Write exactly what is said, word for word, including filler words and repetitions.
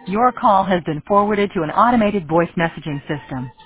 Your call has been forwarded to an automated voice messaging system.